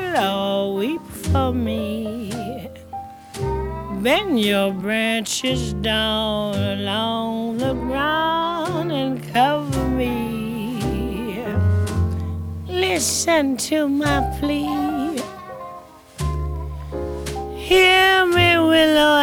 willow, weep for me. Bend your branches down along the ground and cover me. Listen to my plea. Hear me, willow,